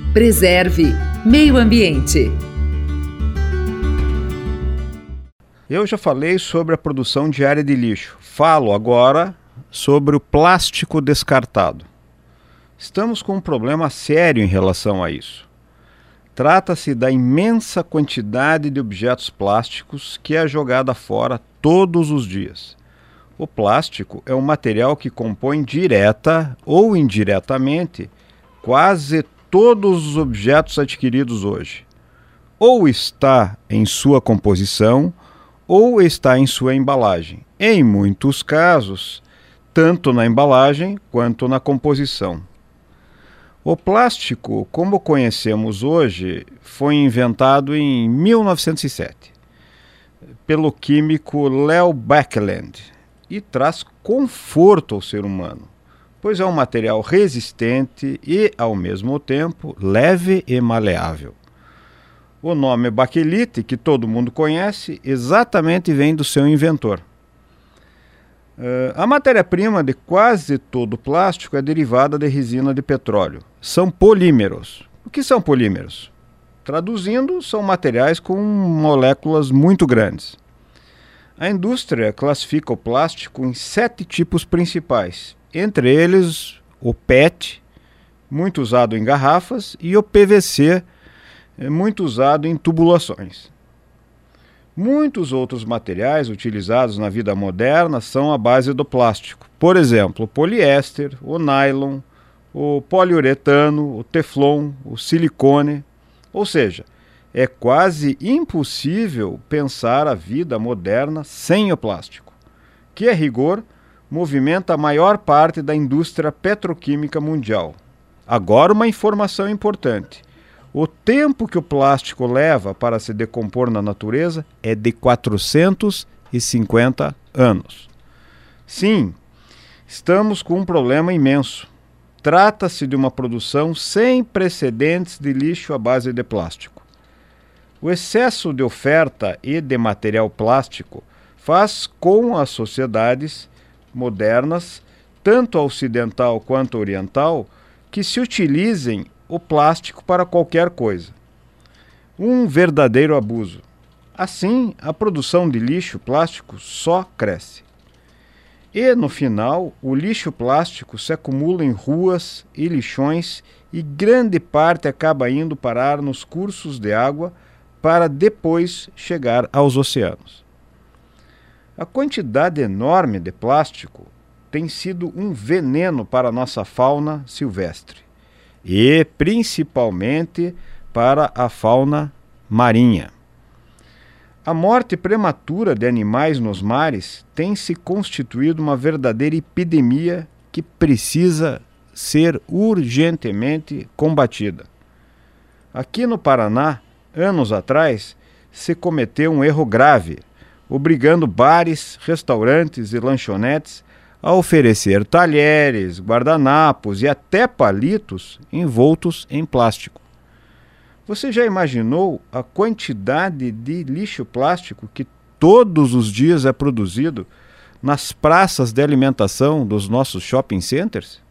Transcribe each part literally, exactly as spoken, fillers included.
Preserve Meio Ambiente. Eu já falei sobre a produção diária de lixo. Falo agora sobre o plástico descartado. Estamos com um problema sério em relação a isso. Trata-se da imensa quantidade de objetos plásticos que é jogada fora todos os dias. O plástico é um material que compõe direta ou indiretamente quase todos os objetos adquiridos hoje. Ou está em sua composição, ou está em sua embalagem. Em muitos casos, tanto na embalagem quanto na composição. O plástico, como conhecemos hoje, foi inventado em mil novecentos e sete pelo químico Leo Baekeland e traz conforto ao ser humano, pois é um material resistente e, ao mesmo tempo, leve e maleável. O nome baquelite, que todo mundo conhece, exatamente vem do seu inventor. Uh, a matéria-prima de quase todo o plástico é derivada de resina de petróleo. São polímeros. O que são polímeros? Traduzindo, são materiais com moléculas muito grandes. A indústria classifica o plástico em sete tipos principais, entre eles o P E T, muito usado em garrafas, e o P V C, muito usado em tubulações. Muitos outros materiais utilizados na vida moderna são a base do plástico. Por exemplo, o poliéster, o nylon, o poliuretano, o teflon, o silicone. Ou seja, é quase impossível pensar a vida moderna sem o plástico, que, a rigor, movimenta a maior parte da indústria petroquímica mundial. Agora, uma informação importante. O tempo que o plástico leva para se decompor na natureza é de quatrocentos e cinquenta anos. Sim, estamos com um problema imenso. Trata-se de uma produção sem precedentes de lixo à base de plástico. O excesso de oferta e de material plástico faz com as sociedades modernas, tanto a ocidental quanto a oriental, que se utilizem o plástico para qualquer coisa. Um verdadeiro abuso. Assim, a produção de lixo plástico só cresce. E, no final, o lixo plástico se acumula em ruas e lixões e grande parte acaba indo parar nos cursos de água para depois chegar aos oceanos. A quantidade enorme de plástico tem sido um veneno para a nossa fauna silvestre e, principalmente, para a fauna marinha. A morte prematura de animais nos mares tem se constituído uma verdadeira epidemia que precisa ser urgentemente combatida. Aqui no Paraná, anos atrás, se cometeu um erro grave, obrigando bares, restaurantes e lanchonetes a oferecer talheres, guardanapos e até palitos envoltos em plástico. Você já imaginou a quantidade de lixo plástico que todos os dias é produzido nas praças de alimentação dos nossos shopping centers?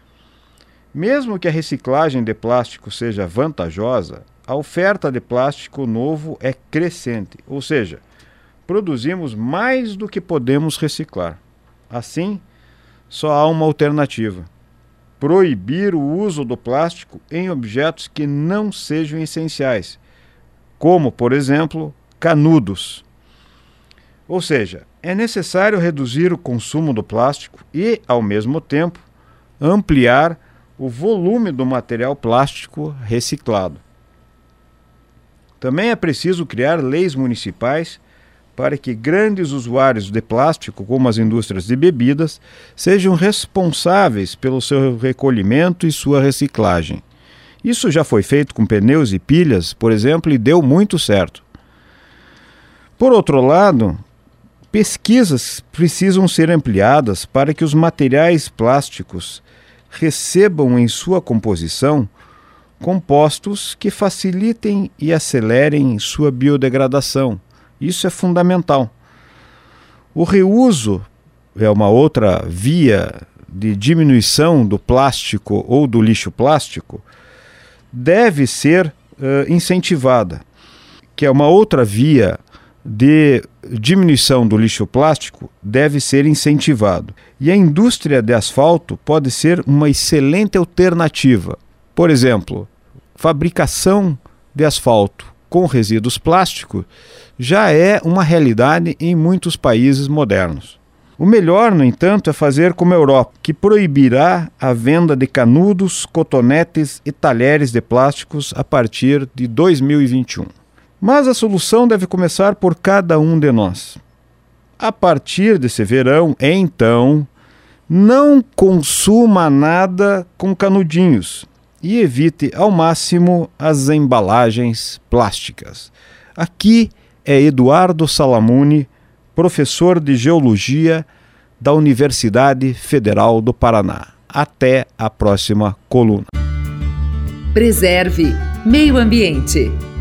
Mesmo que a reciclagem de plástico seja vantajosa, a oferta de plástico novo é crescente, ou seja, produzimos mais do que podemos reciclar. Assim, só há uma alternativa: proibir o uso do plástico em objetos que não sejam essenciais, como, por exemplo, canudos. Ou seja, é necessário reduzir o consumo do plástico e, ao mesmo tempo, ampliar o volume do material plástico reciclado. Também é preciso criar leis municipais para que grandes usuários de plástico, como as indústrias de bebidas, sejam responsáveis pelo seu recolhimento e sua reciclagem. Isso já foi feito com pneus e pilhas, por exemplo, e deu muito certo. Por outro lado, pesquisas precisam ser ampliadas para que os materiais plásticos recebam em sua composição compostos que facilitem e acelerem sua biodegradação. Isso é fundamental. O reuso é uma outra via de diminuição do plástico ou do lixo plástico, deve ser uh, incentivada, que é uma outra via de diminuição do lixo plástico, deve ser incentivado. E a indústria de asfalto pode ser uma excelente alternativa. Por exemplo, fabricação de asfalto com resíduos plásticos já é uma realidade em muitos países modernos. O melhor, no entanto, é fazer como a Europa, que proibirá a venda de canudos, cotonetes e talheres de plásticos a partir de dois mil e vinte e um. Mas a solução deve começar por cada um de nós. A partir desse verão, então, não consuma nada com canudinhos e evite ao máximo as embalagens plásticas. Aqui é Eduardo Salamuni, professor de Geologia da Universidade Federal do Paraná. Até a próxima coluna. Preserve Meio Ambiente.